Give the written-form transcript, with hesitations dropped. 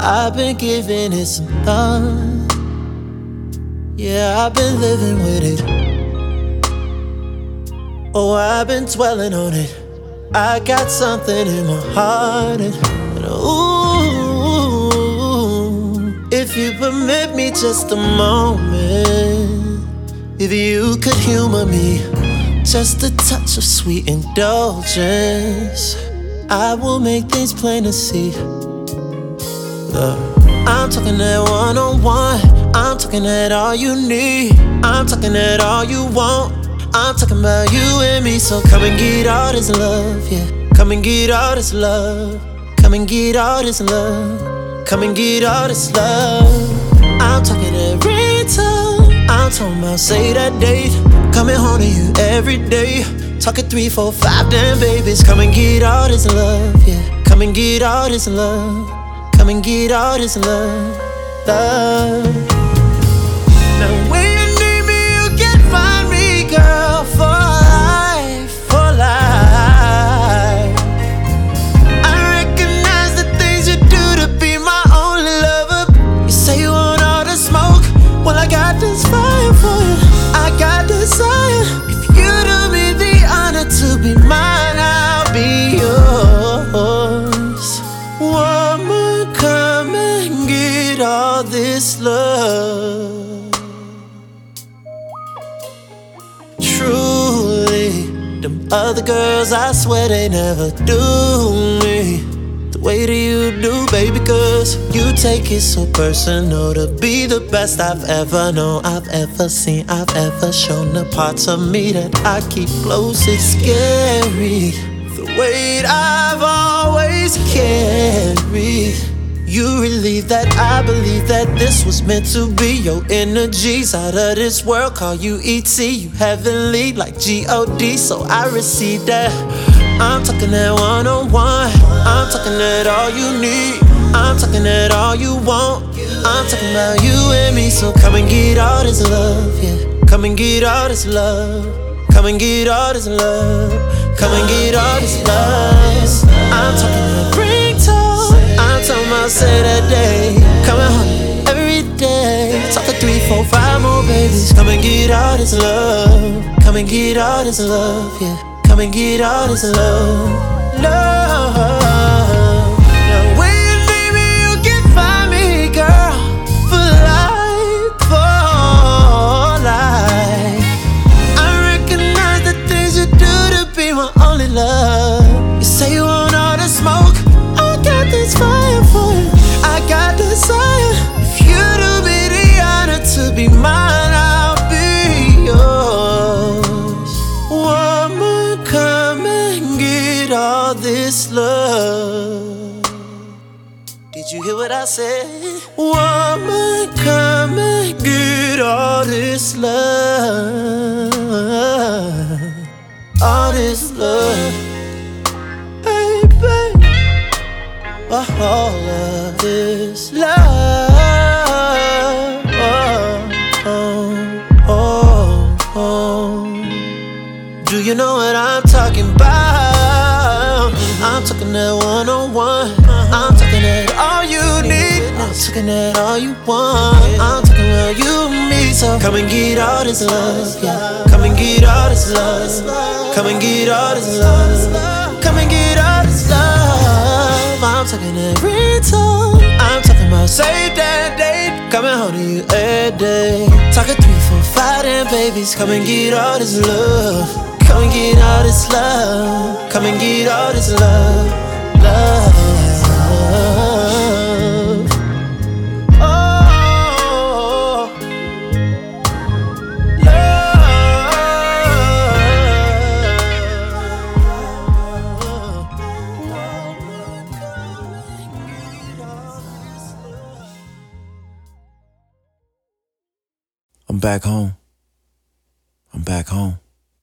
I've been giving it some thought. Yeah, I've been living with it. Oh, I've been dwelling on it. I got something in my heart, and ooh, if you permit me just a moment, if you could humor me, just a touch of sweet indulgence, I will make things plain to see. I'm talking that one-on-one, I'm talking that all you need, I'm talking that all you want, I'm talking about you and me. So come and get all this love, yeah. Come and get all this love. Come and get all this love. Come and get all this love. I'm talking every time. I'm talking about say that date. Coming home to you every day. Talking 3, 4, 5 damn babies. Come and get all this love, yeah. Come and get all this love. Come and get all this love, love. Now when you need me, you can find me, girl, for life, for life. I recognize the things you do to be my only lover. You say you want all the smoke, well I got this fire for you, I got desire. If you do me the honor to be mine, I'll be yours. Woman, come and get all this love. Truly, them other girls, I swear they never do me the way that you do, baby. Cause you take it so personal to be the best I've ever known, I've ever seen, I've ever shown. The parts of me that I keep close, it's scary, the weight I've always carried. You relieve that, I believe that this was meant to be. Your energy's out of this world, call you E.T. You heavenly like G.O.D. So I receive that. I'm talking that one-on-one, I'm talking that all you need, I'm talking that all you want, I'm talking about you and me. So come and get all this love, yeah. Come and get all this love. Come and get all this love. Come and get all this love. I'm talking that ringtone, I'm talking about say that day. Coming home every day. Talking 3, 4, 5 more babies. Come and get all this love. Come and get all this love, yeah. Come and get all this love, love. Now when you need me, you can find me, girl, for life, for life. I recognize the things you do to be my only love. You say you want all the smoke, I got this fire for you, I got desire. If you do me the honor to be mine, I'll be yours. Woman, come and get all this love. Did you hear what I said? Woman, come and get all this love. All this love, baby. All of this love. Do you know what I'm talking about? I'm talking that one-on-one, I'm talking that all you need, I'm talking that all you want, I'm talking about you and me. So come and get all this love, yeah. Come and get all this love. Come and get all this love. Come and get all this love. I'm talking every time. I'm talking about save that date. Coming home to you every day. Talking 3, 4, 5 damn babies. Come and get all this love. Come and get all this love. Come and get all this love, love. Oh, love. I'm back home. I'm back home.